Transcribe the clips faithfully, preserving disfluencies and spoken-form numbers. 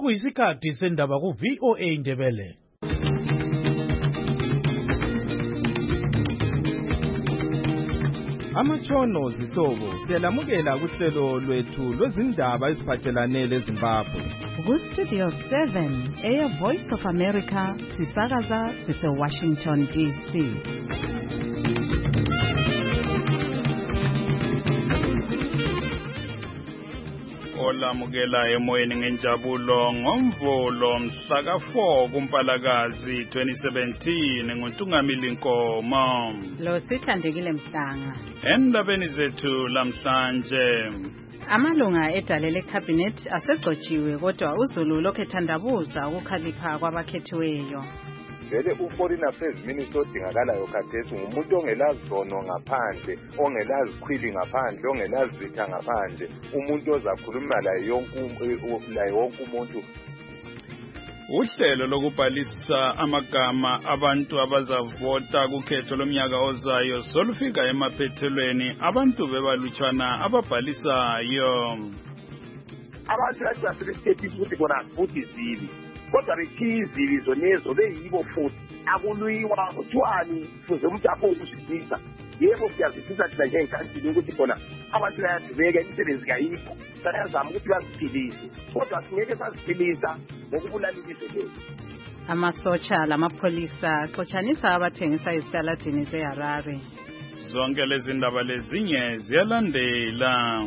sekuyisikhathi sendaba ku V O A Indebele. Amatshono zihlobo siyalamukela kuhlelo lwethu lwezindaba eziphathelane leZimbabwe. Ku Studio seven, Air Voice of America, sisakaza sise Washington D C. Olamukela emoyeni ngenjabulo ngomvulo mhla ka four kuMpalakazi twenty seventeen nguNtungamili Nkomo. Lo sithandekile Mhlanga. Endabeni zethu lamhlanje. Amalunga edale leCabinet asegcotshiwe kodwa uZulu lokho ethandabuza ukukhalipha kwabakhethiweyo. Vele uForeign Affairs Minister odingakalayo khathesi ngumuntu ongelazi zono ngaphandle, ongelazi khwili ngaphandle, ongelazi zitha ngaphandle, umuntu ozakhuluma la yonke la yonke umuntu. Uhlelo lokubhalisa amagama abantu abazavota kukhetho lomnyaka ozayo solufika emaphethelweni abantu bebalutshwana ababhalisayo. Abantu basebesiphethe futhi kona futhi zibi. Kodwa bechizi zonezo beyibo futhi akuluyiwa kuthiwani fuze umuntu apho ukusibisa yebo siyazifisa thina njengenkantini ukuthi khona abantu bayadibeka imisebenzi kayikho bayazama ukuthi baziphilise kodwa singeke saziphilisa ngokubulala ilizwe lethu. Amasotsha lamapholisa xotshanisa abathengisa esitaladini seHarare. Zonke lezi ndaba lezinye ziyalandela.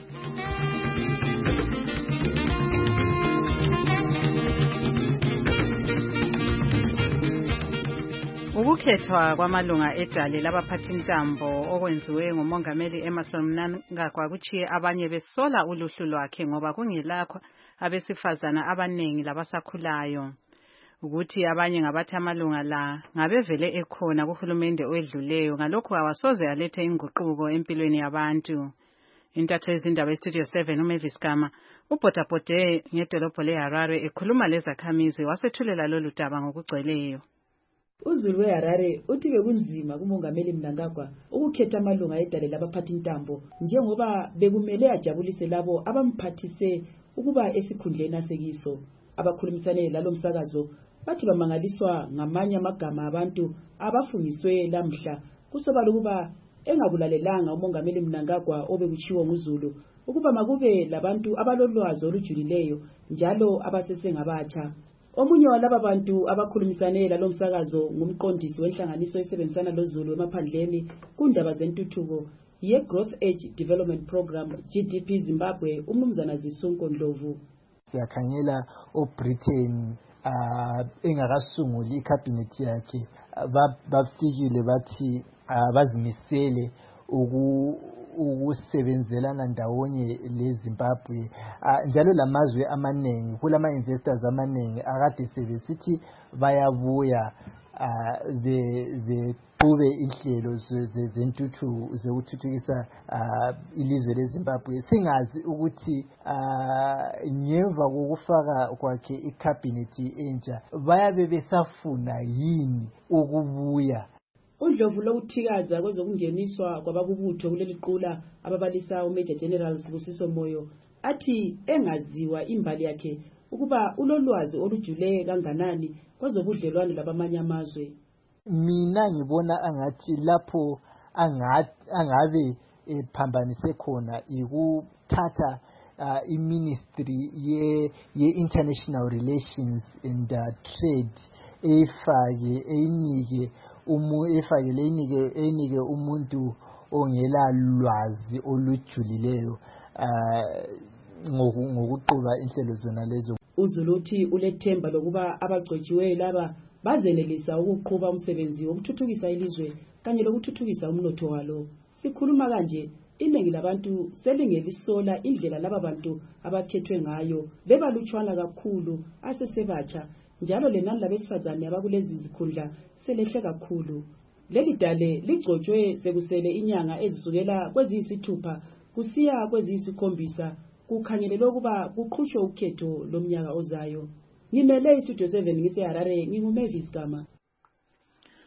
Ukukhethwa kwamalunga edale labaphathintambo okwenziwe nguMongameli Emmerson Mnangagwa kuchiye abanye besola uluhlu lwakhe ngoba kungelakho abesifazana abanengi labasakhulayo. Ukuthi abanye ngabathi amalunga la ngabevele ekhona kuhulumende owedluleyo ngalokho awasoze alethe inguquko empilweni yabantu. Intatho yezindaba eStudio seven uMavis Gama ubhodabhode ngedolobho leHarare ekhuluma lezakhamizi wasethulela lolu daba ngokugcweleyo. uZulu weHarare uthi bekunzima kuMongameli Mnangagwa ukukhetha amalunga edale labaphathintambo njengoba bekumele ajabulise labo abamphathise ukuba esikhundleni asekiso. Abakhulumisane lalo msakazo bathi bamangaliswa ngamanye amagama abantu abafungiswe lamhla kusobala ukuba engakulalelanga uMongameli Mnangagwa obekuchiwo nguZulu ukuba makube labantu abalolwazi olujulileyo njalo abasesengabatsha. Omunye walaba bantu abakhulumisane lalo msakazo ngumqondisi wenhlanganiso esebenzisana loZulu emaphandleni kundaba zentuthuko ye Growth Age Development Program G D P Zimbabwe umnumzana Zisunko Ndlovu. Siyakhangela oBritain uh, engakasunguli icabinet yakhe bafikile bathi bazimisele uku ukusebenzelana ndawonye leZimbabwe njalo lamazwe amanengi kulama investors amanengi akade sebesithi bayabuya be beqhube inhlelo zentuthu zokuthuthukisa ilizwe leZimbabwe singazi ukuthi ngemva kokufaka kwakhe icabinet entsha bayabe besafuna yini ukubuya. Undlovu lokuthikaza kwezokungeniswa kwabakubutho kuleli qula ababalisa uMajor General Sibusiso Moyo athi engaziwa imbali yakhe ukuba ulolwazi olujule kanganani kwezobudlelwane labamanye amazwe. Mina ngibona angathi lapho angabe ephambanise khona ikuthatha uh, iministry ye ye international relations and uh, trade efake einike umu efake einike einike umuntu ongela lwazi olujulileyo uh, ngokuquba inhlelo zona lezo. uZulu uthi ulethemba lokuba abagcotshiwe laba bazenelisa ukuqhuba umsebenzi wokuthuthukisa ilizwe kanye lokuthuthukisa umnotho walo. Sikhuluma kanje iningi labantu selingelisola indlela laba bantu abakhethwe ngayo bebalutshwana kakhulu asesebatsha njalo lenani labesifazane abakulezi zikhundla selehle kakhulu. Leli dale ligcotshwe sekusele inyanga ezisukela kweziyisithupha kusiya kweziyisikhombisa kukhangelelwe ukuba kuqhushwe ukhetho lomnyaka ozayo. Ngimele iStudio seven ngiseHarare nginguMavis Gama.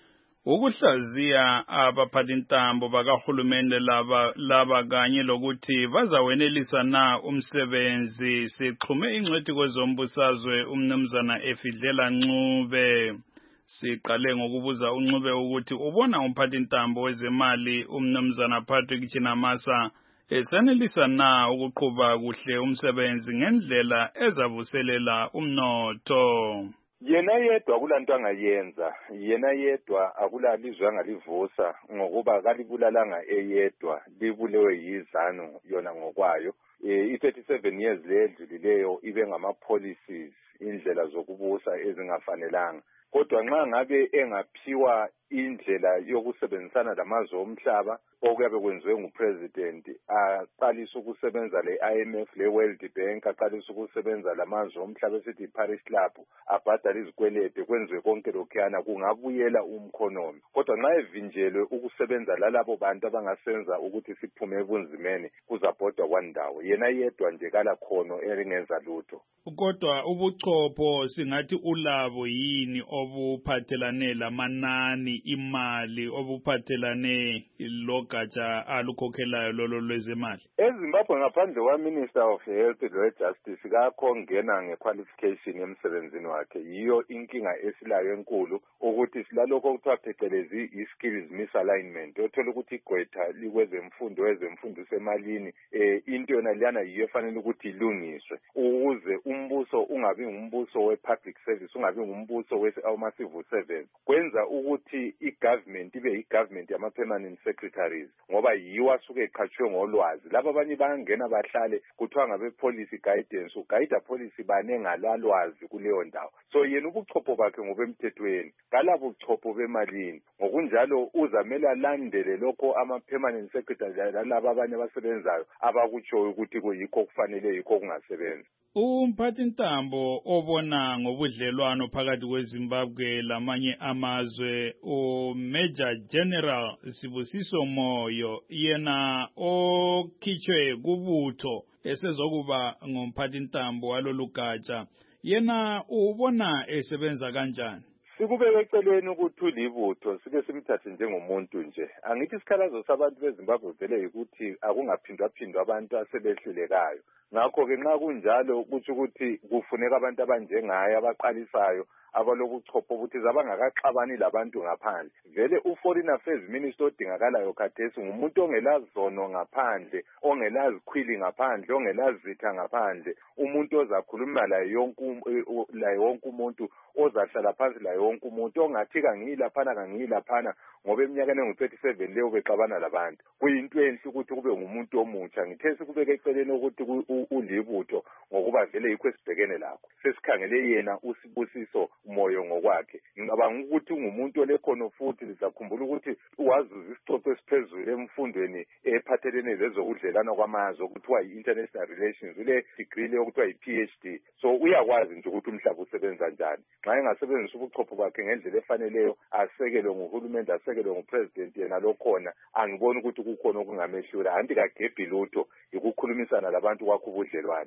ukuhlaziya abaphathintambo bakahulumende laba laba kanye lokuthi bazawenelisa na umsebenzi. Sixhume ingcwethi kwezombusazwe umnumzana Efidlela Ncube. Siqale ngokubuza uNcube ukuthi ubona umphathintambo wezemali umnumzana Patrick Chinamasa esanelisa na ukuqhuba kuhle umsebenzi ngendlela ezavuselela umnotho. Yena yedwa kulanto angayenza, yena yedwa akulalizwe angalivusa ngokuba kalibulalanga eyedwa, libulewe yizanu yona ngokwayo. I thirty-seven years ledlulileyo ibe ngama policies, indlela zokubusa ezingafanelanga. Kodwa nxa ngabe engaphiwa indlela yokusebenzisana lamazwe omhlaba okuyabe kwenziwe ngupresident, aqalisa ukusebenza le I M F le World Bank, aqalisa ukusebenza lamazwe omhlaba esithi Paris Club, abhadala izikwelede, kwenziwe konke lokhuyana, kungabuyela umkhonomi. Kodwa nxa evinjelwe ukusebenza lalabo bantu abangasenza ukuthi siphume ebunzimeni, kuzabhodwa kwandawo, yena yedwa nje kala khono elingenza lutho. Kodwa ubuchopho singathi ulabo yini obuphathelane lamanani imali obuphathelane logatsha alukhokhelayo lolo lwezemali? eZimbabwe ngaphandle kwa Minister of Health lo Justice kakho ngena ngequalification emsebenzini wakhe. Yiyo inkinga esilayo enkulu ukuthi silalokho okuthiwa phecelezi i-skills misalignment. Othola ukuthi igqwetha likwezemfundo ezemfundo semalini, eh into yona liyana yiyo efanele ukuthi ilungiswe ukuze umbuso ungabi ngumbuso we-public service, ungabi ngumbuso we-civil service. Kwenza ukuthi i-government ibe i-government yama-permanent secretaries ngoba yiwo asuke eqhatshwe ngolwazi. Laba abanye bayangena bahlale kuthiwa ngabe-policy guidance, uguide policy banengalalwazi kuleyo ndawo. So yena ubuchopho bakhe ngobemthethweni, kalabo buchopho bemalini. Ngokunjalo uzamele alandele lokho ama-permanent secretaries lalaba abanye abasebenzayo abakutshoyo ukuthi kuyikho kufanele yikho kungasebenzi. Umphathintambo obona ngobudlelwano phakathi kweZimbabwe lamanye amazwe uMajor General Sibusiso Moyo, yena okhitshwe kubutho esezokuba ngomphathintambo walolugatsha, yena ubona esebenza kanjani? Sikubeka eceleni ukuthi ulibutho sike simthathe njengomuntu nje. Angithi isikhalazo sabantu beZimbabwe vele ukuthi akungaphindwa phindwa abantu asebehlulekayo. Ngakho ke nxa kunjalo kuthi ukuthi kufuneka abantu abanjengaye abaqalisayo abalobuchopho ukuthi zabangakaxabani labantu ngaphandle. Vele u-Foreign Affairs Minister odingakalayo khathesi ngumuntu ongelazono ngaphandle, ongelazikhwili ngaphandle, ongelazitha ngaphandle, umuntu ozakhuluma laye yonke laye wonke umuntu, ozahlala phansi laye wonke umuntu, ongathi kangiyilaphana kangiyilaphana ngoba eminyakeni engu thirty-seven leyo bexabana labantu. Kuyinto enhle ukuthi kube ngumuntu omutsha. Ngithe sikubeka eceleni ukuthi ulibutho ngokuba vele yikho esibhekene lakho. Sesikhangele yena uSibusiso Moyo ngokwakhe. Ngicabanga ukuthi ungumuntu olekhono futhi sizakhumbula ukuthi wazuza isicoco esiphezulu emfundweni ephathelene lezokudlelana kwamazwe okuthiwa yi-international relations, ule degree leyo okuthiwa yi-P H D. So uyakwazi nje ukuthi umhlaba usebenza njani. Nxa engasebenzisa ubuchopho bakhe ngendlela efaneleyo, asekelwe nguhulumende, asekelwe ngupresident yena lokhona, angiboni ukuthi kukhona okungamehlula. Anti kagebhi lutho ukukhulumisana labantu kwakho ubudlelwane.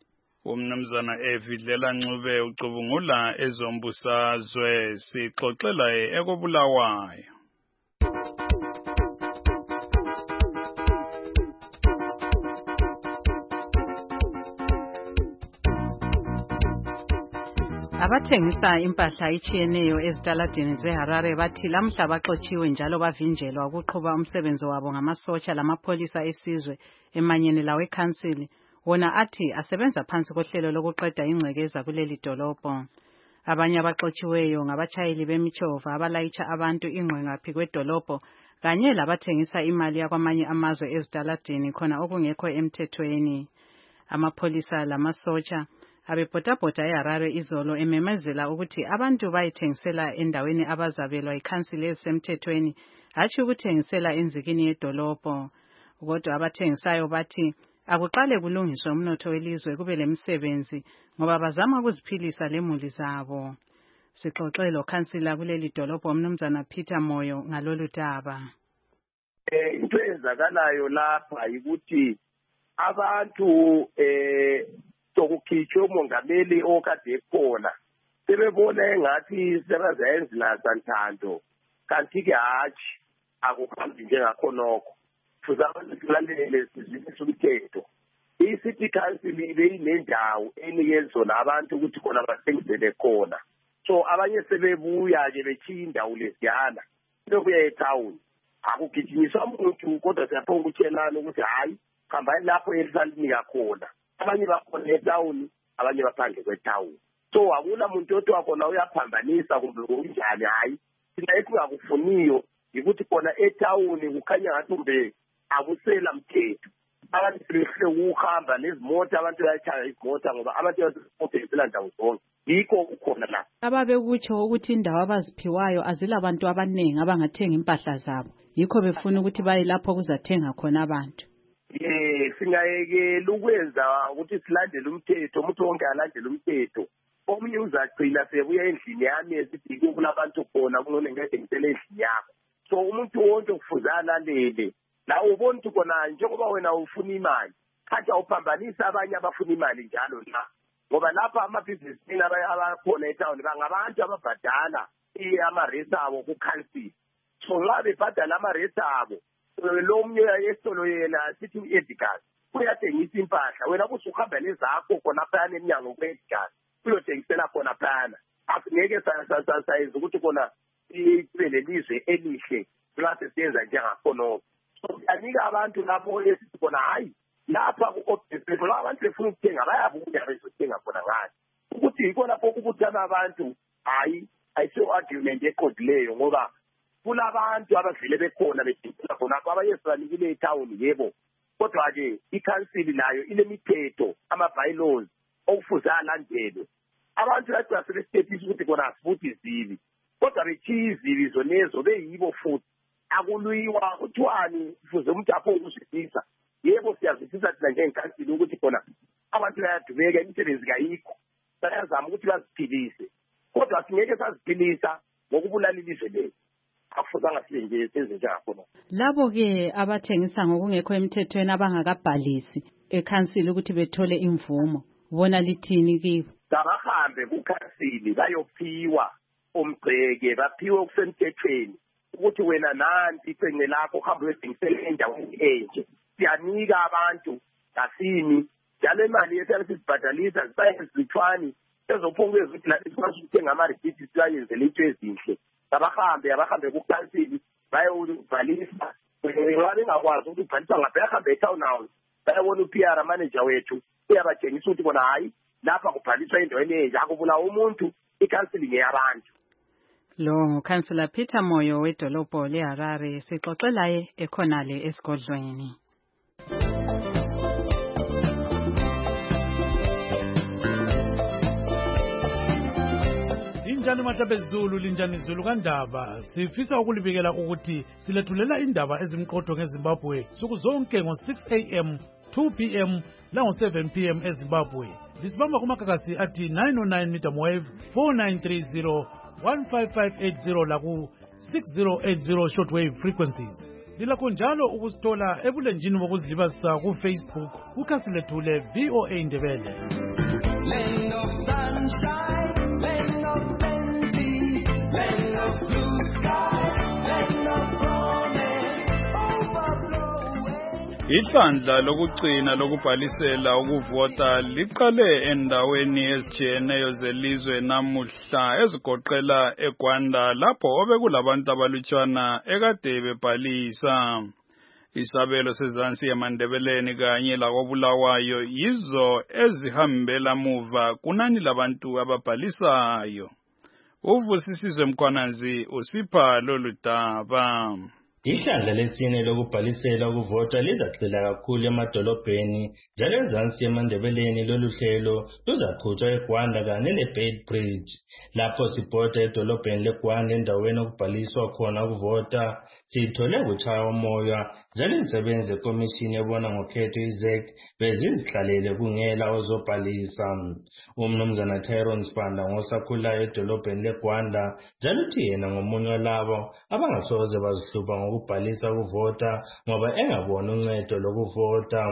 Umnumzana Efidlela Ncube ucubungula ezombusazwe, sixoxela ekobulawayo. Abathengisa impahla ichiyeneyo ezitaladini zeHarare bathi lamhla baxotshiwe njalo bavinjelwa ukuqhuba umsebenzi wabo ngamasotsha lamapholisa esizwe emanyeni lawe council, wona athi asebenza phansi kohlelo lokuqeda ingcekeza kuleli dolobho. Abanye abaxotshiweyo ngabatshayeli bemithova abalayitsha abantu ingqengaphi kwedolobho kanye labathengisa imali yakwamanye amazwe ezitaladini khona okungekho emthethweni. Amapholisa lamasotsha abebhodabhoda eHarare izolo ememezela ukuthi abantu bayithengisela endaweni abazabelwa ikhansili ezisemthethweni, hatshi ukuthengisela enzikini yedolobho. Kodwa abathengisayo bathi akuqale kulungiswe umnotho welizwe kube lemisebenzi ngoba bazama ukuziphilisa lemuli zabo. Sixoxe lo khansila kuleli dolobho umnumzana Peter Moyo ngalolu daba. Eh into ezakalayo lapha ukuthi abantu eh sokukhitshwa umongameli okade ekhona sebebona engathi sebazayenza nasanthando kanti-ke hatshi akuhambi njengakhonokho futhi abantu silalele sizwisise umthetho. I-city council ibe inendawo enikezona abantu ukuthi khona bathengisele khona. So abanye sebebuya-ke bechiya indawo lesiyana lokuya etown akugijinyiswa umuntu kodwa siyaphonga ukutshelana ukuthi hhayi hambani lapho elisalinika khona. Abanye bakhona etown abanye baphandle kwetown. So akula muntu othiwa khona uyaphambanisa kumbe kunjani. Hhayi thina ekungakufuniyo yikuthi khona etown kukhanya ngathi kumbe akusela mthetho. Abantu sebehle ukuhamba nezimota abantu bayachaya izimota ngoba abantu basebenzela ndawo zonke. Yikho ukhona la ababekutsho ukuthi indawo abaziphiwayo azilabantu abaningi abangathenga impahla zabo, yikho befuna ukuthi baye lapho kuzathenga khona abantu. Eh singayekela ukwenza ukuthi silandele umthetho, umuntu wonke alandele umthetho. Omunye uzagcina sebuya endlini yami esithi kulabantu khona kunone ngedengisele endlini yakho. So umuntu wonke kufuza alalele. La ubona ukuthi kona njengoba wena ufuna imali, khathi awuphambanisa abanye abafuna imali njalo la. Ngoba lapha amabhizinisi abakhona etown bangabantu ababhadala ama-rates abo ku-council. So nxa bebhadala ama-rates abo, lo mnye esitolo yena sithi u-Edgar uyathengisa impahla, wena busuhamba lezakho khona phayana eminyango ku-Edgar uyothengisela khona phayana. Asingeke sayenza ukuthi khona ibe lelizwe elihle nxa sesiyenza njengakhonokho. So siyanika abantu lapho esithi khona hayi lapha ku-obhesi abantu befuna ukuthenga bayabuya bezothenga khona ngani. Ukuthi yikho lapho ukubuthana abantu hayi ayisiyo argument eqondileyo ngoba kulabantu abavele bekhona bedingisela khonapho abanye sibanikile etown yebo. Kodwa-ke i-council nayo inemithetho ama-bylaws okufuze alandelwe. Abantu bagcina sebesitethisa ukuthi khona asifuthi izibi kodwa bechiya izibi zonezo beyibo futhi akulwiwa kuthiwani kufuze umuntu apho ukuzwisisa. Yebo siyazwisisa thina njengenkansili ukuthi khona abantu bayadubeka imisebenzi kayikho bayazama ukuthi baziphilise kodwa singeke saziphilisa ngokubulala ilizwe lethu. Akufuzanga sibe nje senze njengakhona. Labo-ke abathengisa ngokungekho emthethweni abangakabhalisi ekhansili ukuthi bethole imvumo, bona lithini kibo? Kabahambe kukhansili bayophiwa umgceke, baphiwe okusemthethweni ukuthi wena nanti icenge lakho uhambe uyethengisela endaweni enje. Siyanika abantu kasini njalo imali yethu sisibhadalisa zisayezithwani ezophungula ukuthi lathi sikwazi ukuthenga ama-receipts siyayenzela into ezinhle. Abahambe abahambe kukhansili bayobhalisa. Nxa bengakwazi ukuthi ubhalisa ngapha yahambe etown house bayabona u-P R manager wethu uyabatshengisa ukuthi bona hayi lapha kubhaliswa endaweni enje akubulawa umuntu, ikhansili ngeyabantu. Lo ngukhansila Peter Moyo wedolobho leHarare sixoxelaye ekhonale esigodlweni. Linjani Matlabe Zulu, linjani Zulu kaNdaba. Sifisa ukulibikela ukuthi silethulela indaba ezimqotho ngeZimbabwe suku zonke ngo six a m, two p m lango seven p m eZimbabwe. Lisibamba kumakakasi athi nine oh nine medium wave, four nine three zero, one five five eight zero laku six zero eight zero shortwave frequencies. Lilakho njalo ukusithola ebulenjini bokuzilibazisa ku Facebook kukhasi lethu le V O A Ndebele. Land of sunshine, land of plenty, land of blue sky, land of promise, overflowing. Ihlandla lokugcina lokubhalisela ukuvota liqale endaweni ezitshiyeneyo zelizwe namuhla ezigoqela eGwanda lapho obekulabantu abalutshwana ekade bebhalisa. Isabelo sezansi yamandebeleni kanye lakobulawayo yizo ezihambela muva kunani labantu ababhalisayo. Uvusisizwe Mkhwanazi usipha lolu daba. Ihlandla lesine lokubhalisela ukuvota lizagxila kakhulu emadolobheni njalo ezansi yamandebeleni lolu hlelo luzaqhutshwa eGwanda kanye leBeitbridge. Lapho sibhoda edolobheni leGwanda endaweni okubhaliswa khona ukuvota sithole kutshaya umoya njalo izisebenzi zekomishini ebona ngokhetho I Z E C bezizihlalele kungela ozobhalisa. Umnumzana Tyrone Spanda ngosakhulayo edolobheni leGwanda njalo uthi yena ngomunye walabo abangasoze bazihluba ngokubhalisa ukuvota ngoba engabona uncedo lokuvota.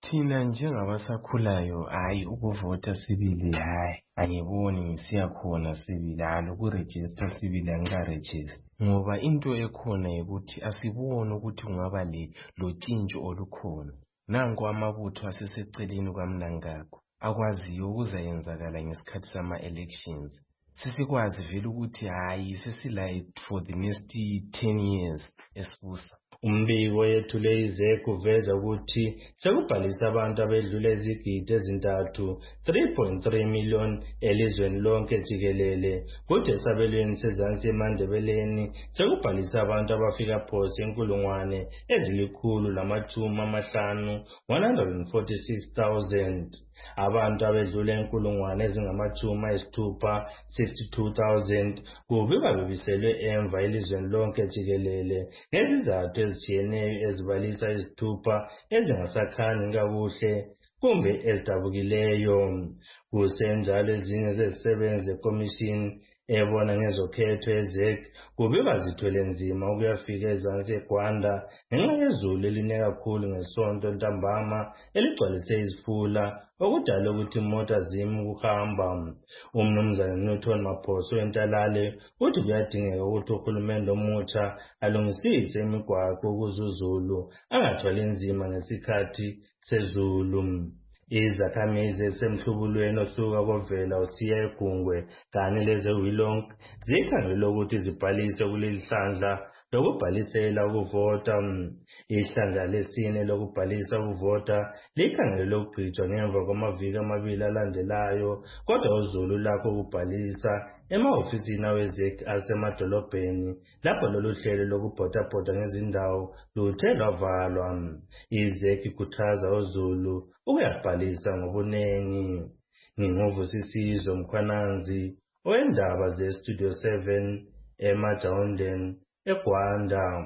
Thina njengabasakhulayo hayi ukuvota sibili hayi angiboni ngisiya khona sibili hayi ukuregister sibili angikaregister ngoba into ekhona ukuthi asiboni ukuthi kungaba le lotshintsho olukhona nanku amabutho aseseceleni kwaMnangagwa akwaziyo ukuzayenzakala ngesikhathi sama elections sisikwazi vele ukuthi hayi sesila for the next ten years esibusa. Umbiko yethule izeku uveza ukuthi sekubhalisa abantu abedlula izigidi ezintathu three point three million elizweni lonke jikelele kodwa esabelweni sezansi eMandebeleni sekubhalisa abantu abafika phose inkulungwane ezilikhulu lamatshumi amahlanu one hundred forty-six thousand. Abantu abedlula inkulungwane ezingamachumi ayisithupha sixty-two thousand kubikwa bebiselwe emva elizweni lonke jikelele ngezizathu ezitshiyeneyo ezibalisa izithupha ezingasakhanyi kakuhle kumbe ezidabukileyo. Kusenjalo ezinye zezisebenzi zekomishini ebona ngezokhetho ezek kubikwa zithwele nzima ukuyafika ezansi eGwanda ngenxa yezulu eline kakhulu ngesonto ntambama eligcwalise izifula okudala ukuthi imota zime ukuhamba. Umnumzana Newton Maphoso wentalale uthi kuyadingeka ukuthi uhulumende omutsha alungisise imigwaqo ukuze uZulu angathwali nzima ngesikhathi sezulu. Izakhamizi ezisemhlubulweni ohluka kovela usiya eGungwe kanye lezewilonke zikhangela ukuthi zibhalise kuleli hlandla lokubhalisela ukuvota. Ihlandla lesine lokubhalisa ukuvota likhangele ukugqitshwa ngemva kwamaviki amabili alandelayo kodwa uZulu lakho ukubhalisa emahofisini awezek asemadolobheni lapho lolu hlelo lokubhotabhota ngezindawo luthe lwavalwa. Izek ikhuthaza uZulu ukuyabhalisa ngobunengi. Nginguvusisizo Mkhwananzi owendaba ze-Studio seven eMajawundeni eGwanda.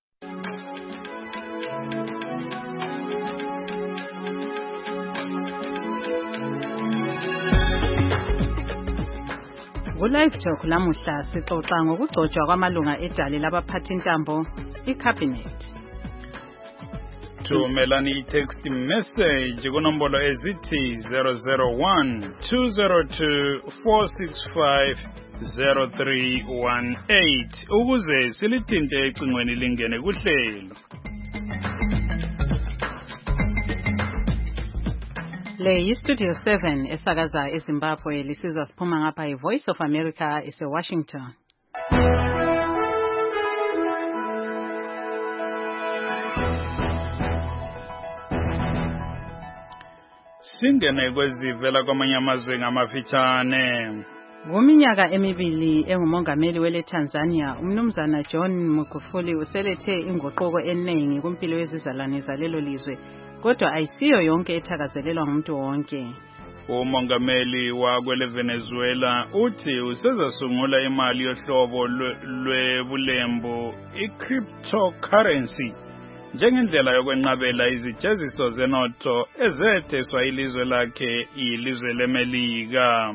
Ku-Live Talk lamuhla sixoxa ngokugcotshwa kwamalunga edale labaphathintambo iCabinet. Thumelani i-text message kunombolo ezithi zero zero one two zero two four six five zero three one eight ukuze silithinte ecingweni lingene kuhlelo. Le yi-Studio seven esakaza eZimbabwe lisizwa siphuma ngapha i-Voice of America ese-Washington. Singene kwezivela kwamanye amazwe ngamafitshane. Kuminyaka emibili engumongameli wele Tanzania, umnumzana John Magufuli uselethe inguquko eningi kumpilo yezizalwane zalelo lizwe, kodwa ayisiyo yonke ethakazelelwa ngumuntu wonke. Umongameli wakwele Venezuela uthi usezasungula imali yohlobo lwebulembu i-cryptocurrency njengendlela yokwenqabela izijeziso zenotho ezetheswa ilizwe lakhe ilizwe leMelika.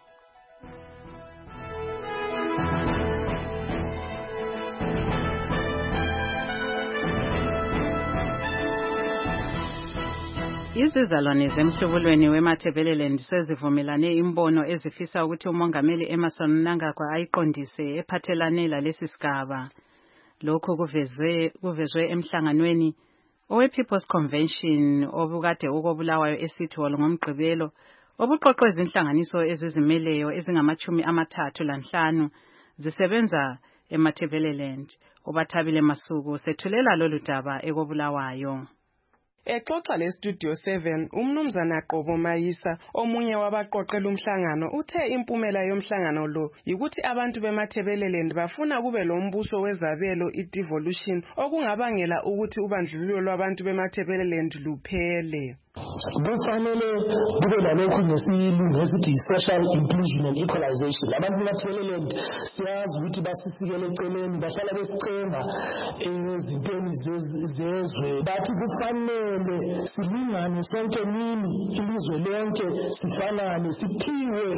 Izizalwane zemhlubulweni weMatabeleland sezivumelane imbono ezifisa ukuthi umongameli Emmerson Mnangagwa ayiqondise ephathelane lalesi sigaba. Lokhu kuvezwe kuvezwe emhlanganweni owe People's Convention obukade ukobulawayo eCity Hall ngomgqibelo obuqoqwe izinhlanganiso ezizimeleyo ezingamachumi amathathu lanhlanu zisebenza eMatabeleland. Ubathabile Masuku sethulela lolu daba ekobulawayo. Exoxa le-Studio seven, umnumzana Qobo Mayisa, omunye wabaqoqela umhlangano, uthe impumela yomhlangano lo yikuthi abantu beMatabeleland bafuna kube lombuso wezabelo i-devolution okungabangela ukuthi ubandlululo lwabantu beMatabeleland luphele. Kufanele kube lalokhu ngesilungu esithi social inclusion and equalization. Abantu beMatabeleland siyazi ukuthi basisikele eceleni bahlala besicemba ezintweni zezwe, bathi kufanele silingane sonke nini ilizwe lonke sifanane siphiwe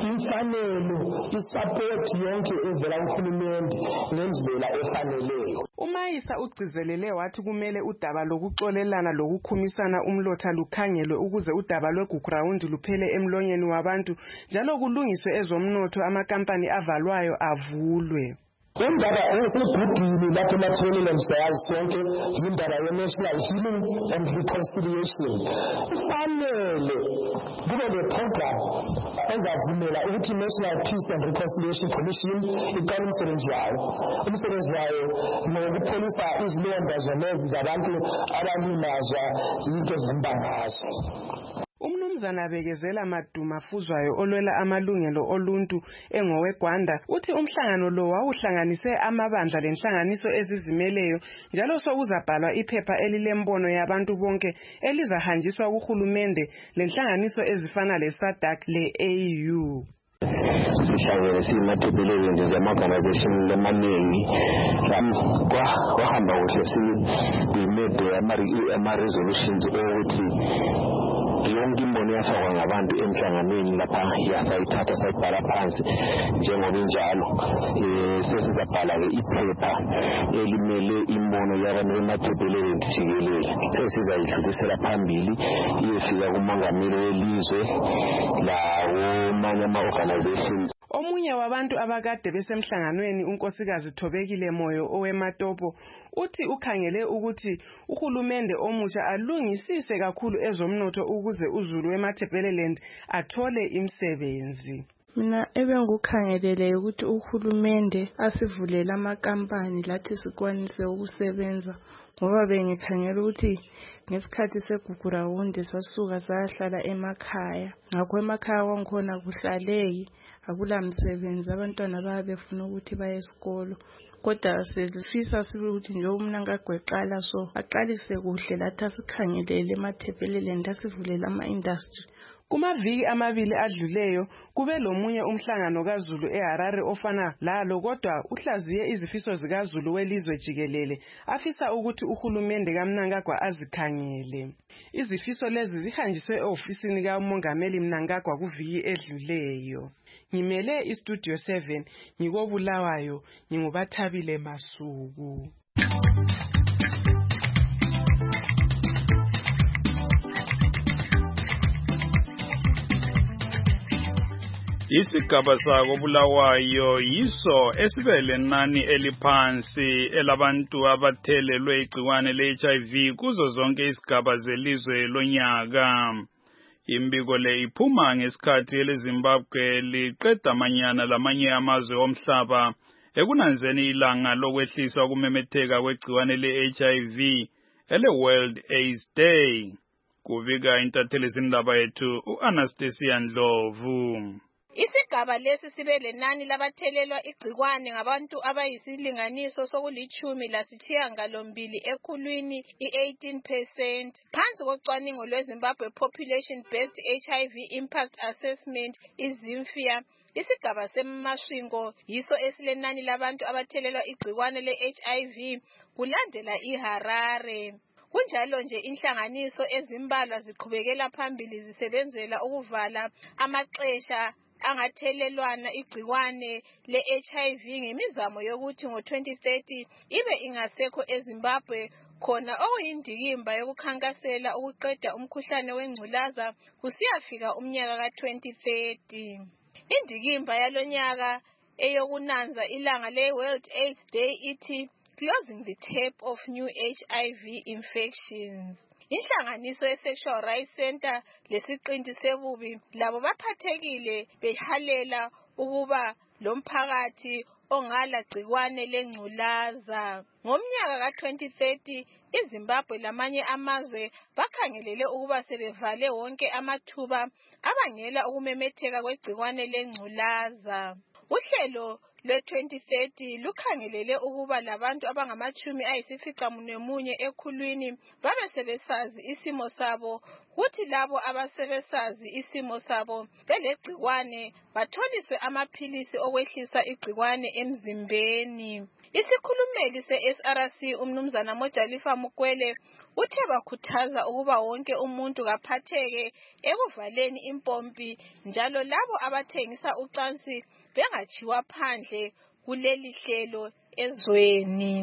imfanelo isupport yonke evela kuhulumende ngendlela efaneleyo. uMayisa ugcizelele wathi kumele udaba lokuxolelana lokukhumisana umlotha lukhangelwe ukuze udaba lweGugurawundi luphele emlonyeni wabantu njalo kulungiswe ezomnotho amakampani avalwayo avulwe. Indaba esegudini lapho ematholela siyazi sonke indaba ye-National Healing and Reconciliation. Kufanele kube le-program ezavumela ukuthi i-National Peace and Reconciliation Commission iqale umsebenzi wayo. Umsebenzi wayo nokupholisa izilonda zonezi zabantu abalimazwa into zembangazwe. Umnumzana Bekezela Maduma Fuzwayo olwela amalungelo oluntu engoweGwanda uthi umhlangano lo wawuhlanganise amabandla lenhlanganiso ezizimeleyo njalo sokuzabhalwa iphepha elilembono yabantu bonke elizahanjiswa kuhulumende lenhlanganiso ezifana leSADC le-A U. Sihlangene siyimathebelele zama-organization lamaningi kwahamba kuhle siyimede ama-resolutions okuthi yonke imbono yafakwa ngabantu emhlanganweni lapha yasayithatha sayibhala phansi njengoba injalo sesizabhala-ke iphepha elimele imbono yabantu bemathebelele jikelele esizayidlulisela phambili iyefika kumongameli welizwe lawomanye ama-organization. Omunye wabantu abakade besemhlanganweni unkosikazi Thobekile Moyo owematopo uthi ukhangele ukuthi uhulumende omusha alungisise kakhulu ezomnotho ukuze uZulu weMatabeleland athole imisebenzi. Mina ebengukhangelele ukuthi uhulumende asivulela amakampani lathi sikwanise ukusebenza ngoba bengikhangela ukuthi ngesikhathi segugurawundi sasuka sahlala emakhaya ngakho emakhaya wangikhona kuhlaleki akula msebenzi abantwana bayabefuna ukuthi baye esikolo kodwa selifisa sibe ukuthi nje umnankagweqala so aqalise kuhle lathi asikhangelele eMatabeleland asivulela ama-industry. Kumaviki amabili adluleyo kube lomunye umhlangano kaZulu eHarare ofana lalo kodwa uhlaziye izifiso zikaZulu welizwe jikelele afisa ukuthi uhulumende kaMnangagwa azikhangele. Izifiso lezi zihanjiswe eofisini kaMongameli Mnangagwa kuviki edluleyo. Ngimele iStudio seven ngikobulawayo ngingubathabile Masuku. Isigaba sako Bulawayo yiso esibele nani eliphansi elabantu abathelelwe igciwane le-H I V kuzo zonke isigaba zelizwe lonyaka. Imbiko le iphuma ngesikhathi eleZimbabwe liqeda amanyana lamanye amazwe omhlaba ekunanzeni ilanga lokwehlisa ukumemetheka kwegciwane le-H I V ele-World AIDS Day. Kuvika intatheli zindaba yethu u-Anastasia Ndlovu. Isigaba lesi sibe lenani labathelelwa igciwane ngabantu abayisilinganiso sokulichumi lasithiyangalombili ekhulwini i-eighteen percent. Phansi kocwaningo lweZimbabwe Population Based H I V Impact Assessment iZIMFIA, isigaba seMasvingo yiso esilenani labantu abathelelwa igciwane le-H I V kulandela iHarare. Kunjalo nje inhlanganiso ezimbalwa ziqhubekela phambili zisebenzela ukuvala amaxesha angathelelwana igciwane le-H I V ngemizamo yokuthi ngo-twenty thirty ibe ingasekho eZimbabwe khona okuyindikimba yokukhankasela ukuqeda umkhuhlane wengculaza kusiyafika umnyaka ka-twenty thirty. Indikimba yalonyaka eyokunanza ilanga le-World AIDS Day ithi closing the tap of new H I V infections. Inhlanganiso ye-Sexual Rights Center lesiqinti sebubi labo baphathekile behalela ukuba lomphakathi ongala gciwane lengculaza. Ngomnyaka ka-twenty thirty iZimbabwe lamanye amazwe bakhangelele ukuba sebevale wonke amathuba abangela ukumemetheka kwegciwane lengculaza. Uhlelo lwe-twenty thirty lukhangelele ukuba labantu abangamachumi ayisificamunwemunye ekhulwini babe sebesazi isimo sabo, kuthi labo abasebesazi isimo sabo belegciwane batholiswe amaphilisi okwehlisa igciwane emzimbeni. Isikhulumeli se-S R C umnumzana Mojalifa Mukwele uthe bakhuthaza ukuba wonke umuntu kaphatheke ekuvaleni impompi njalo labo abathengisa ucansi bengachiwa phandle kuleli hlelo ezweni.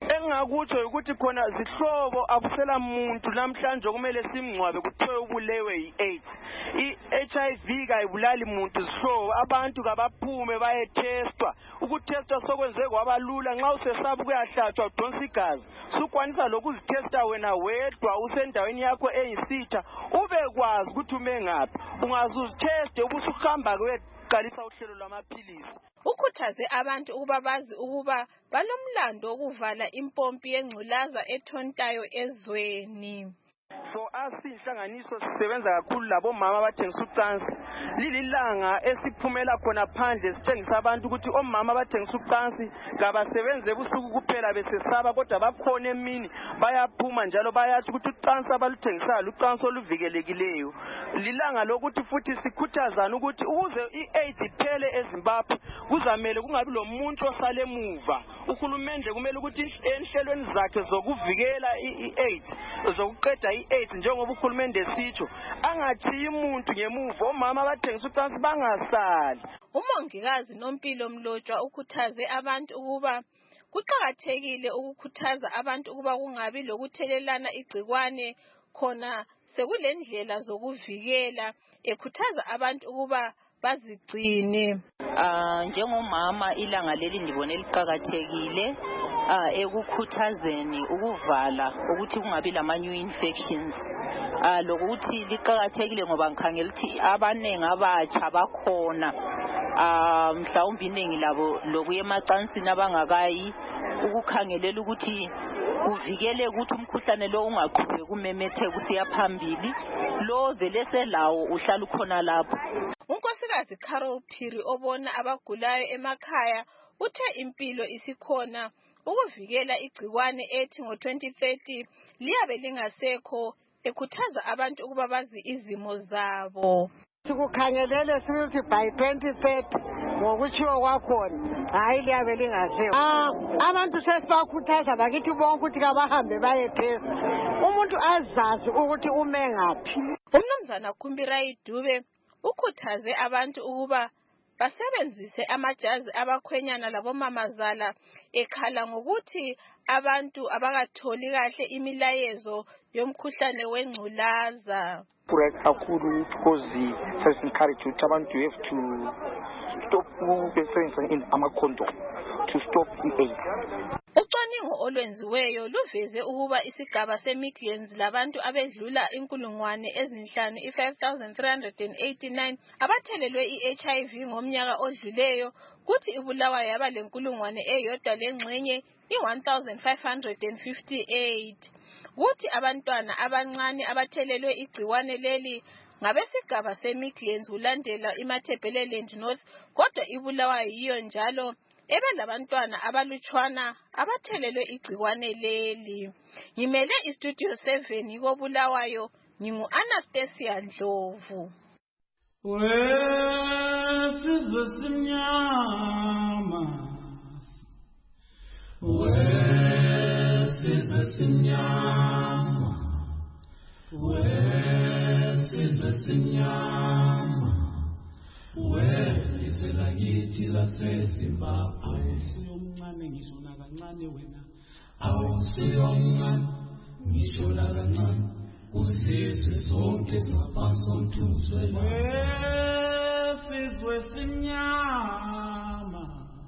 engakutsho ukuthi khona zihlobo abusela muntu namhlanje kumele simngcwabe kuthiwe ubulewe yi-AIDS. I-H I V kayibulali muntu zihlobo, abantu kabaphume bayetestwa. Ukutestwa sokwenze kwabalula, nxa usesaba kuyahlatshwa udonsa igazi sukwanisa lokuzitesta wena wedwa usendaweni yakho eyisitha ubekwazi ukuthi ume ngaphi. Ungazuziteste ubusuhamba kweqalisa uhlelo lwamaphilisi. Ukhuthaze abantu ukuba bazi ukuba balomlando wokuvala impompi yengculaza ethontayo ezweni. For us inhlanganiso sisebenza kakhulu labo mama abathengisa ucansi. Lililanga esiphumela khona phandle sithengisa abantu ukuthi omama abathengisa ucansi kabasebenze ebusuku kuphela besesaba kodwa bakhona emini bayaphuma njalo bayathi ukuthi ucansi abaluthengisayo ucansi oluvikelekileyo. Lilanga lokuthi futhi sikhuthazana ukuthi ukuze i-AIDS iphele eZimbabwe kuzamele kungabi lo muntu osale emuva. Uhulumende kumele ukuthi enhlelweni zakhe zokuvikela i-AIDS zokuqeda i-AIDS njengoba uhulumende sitsho angachiyi umuntu ngemuva, omama abathengisa ucansi bangasali. Umongikazi Nompilo Mlotshwa ukhuthaze abantu ukuba kuqakathekile ukukhuthaza abantu ukuba kungabi lokuthelelana igcikwane khona sekulendlela zokuvikela, ekhuthaza abantu ukuba bazigcine. Ah njengomama ilanga leli ndibone liqhakathekile ah ekukhuthazeni ukuvala ukuthi kungabi lama new infections. Ah lokuthi liqhakathekile ngoba ngikhangela ukuthi abanengi abatsha bakhona ah mhlawumbe iningi labo lokuye emacansini abangakayi ukukhangelela ukuthi kuvikele ukuthi umkhuhlane lo ungaqhubeki kumemetheka usiya phambili, lo vele selawo uhlala ukhona lapho. Unkosikazi Carol Phiri obona abagulayo emakhaya uthe impilo isikhona ukuvikela igcikwane ethi ngo twenty thirty liyabe lingasekho, ekhuthaza abantu ukuba bazi izimo zabo. Sikukhangelele sithi by twenty thirty ngokutshiwo kwakhona hayi liyabe lingasekho. Ah abantu sesibakhuthaza bakithi bonke ukuthi kabahambe bayethesa umuntu azazi ukuthi ume ngaphi. Umnumzana Khumbirai Dube ukhuthaze abantu ukuba basebenzise amajazi abakhwenyana labomamazala, ekhala ngokuthi abantu abakatholi kahle imilayezo yomkhuhlane wengculaza. Kakhulu because the encourage ukuthi abantu you have to stop usebenzisa ama-condom to stop i-AIDS. Ucwaningo olwenziweyo luveze ukuba isigaba se-Midlands labantu abedlula inkulungwane ezinhlanu i-five thousand three hundred eighty-nine abathelelwe i-H I V ngomnyaka odluleyo, kuthi ibulawa yaba lenkulungwane eyodwa lengxenye i-one thousand five hundred fifty-eight. Kuthi abantwana abancane abathelelwe igciwane leli ngabesigaba se-Midlands kulandela iMatabeleland North, kodwa ibulawa yiyo njalo ebelabantwana abalutshwana abathelelwe igciwane leli. Ngimele istudio seven kobulawayo, ngingu Anastasia Ndlovu. Wesizwe simnyama, wesizwe simnyama, wesizwe simnyama, wesizwe lakithi laseZimbabwe. Awusiyomncane ngisho nakancane wena, awusiyomncane ngisho nakancane, usizwe sonke singaphansi komthunzi wena. Wesizwe simnyama,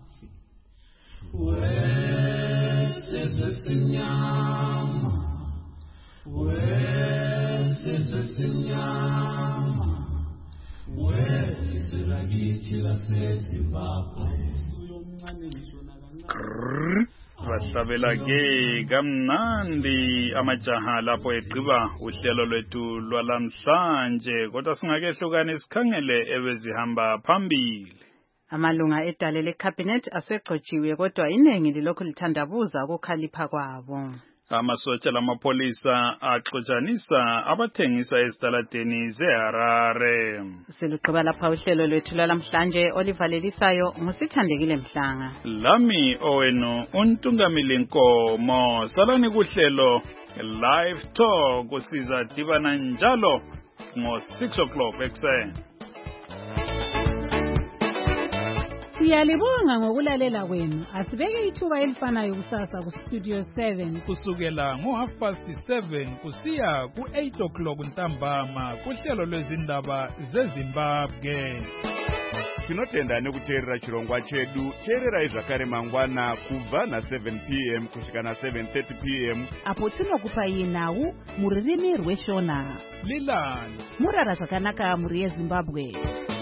wesizwe simnyama, wesizwe simnyama, wesizwe lakithi laseZimbabwe. Awusiyomncane ngisho nakancane. Bahlabela ke kamnandi amajaha lapho egqiba uhlelo lwethu lwalamhlanje, kodwa singakehlukana sikhangele ebezihamba phambili. Amalunga edale lecabinet asegcotshiwe kodwa iningi lilokhu lithandabuza ukukhalipha kwabo. Amasotsha lamapolisa axotshanisa abathengisa ezitaladeni zeHarare. Siluqhuba lapha uhlelo lwethu lwalamhlanje olivalelisayo ngusithandekile Mhlanga. Lami owenu uNtungamili Nkomo. Salani kuhlelo live talk usiza dibana njalo ngo six o'clock ekuseni. Siyalibonga ngokulalela kwenu. Asibeke ithuba elifanayo kusasa ku Studio seven kusukela ngo half past seven kusiya ku eight o'clock ntambama kuhlelo lwezindaba zeZimbabwe. Tinotenda nekuteerera chirongwa chedu. Teererai zvakare mangwana kubva na seven p m kusvika na seven thirty p m apo tinokupai nhau muririmi rweshona. Lilani murara zvakanaka muri yeZimbabwe.